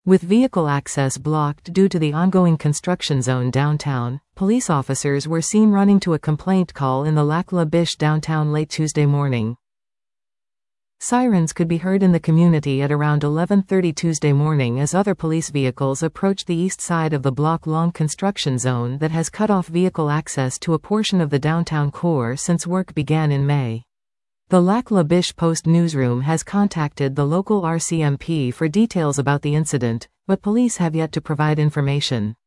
With vehicle access blocked due to the ongoing construction zone downtown, police officers were seen running to a complaint call in the Lac La Biche downtown late Tuesday morning. Sirens could be heard in the community at around 11:30 Tuesday morning as other police vehicles approached the east side of the block-long construction zone that has cut off vehicle access to a portion of the downtown core since work began in May. The Lac La Biche Post newsroom has contacted the local RCMP for details about the incident, but police have yet to provide information.